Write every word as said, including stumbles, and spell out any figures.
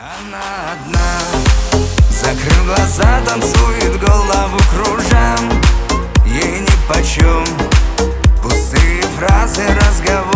Она одна, закрыв глаза, танцует, голову кружа. Ей нипочем пустые фразы, разговоры.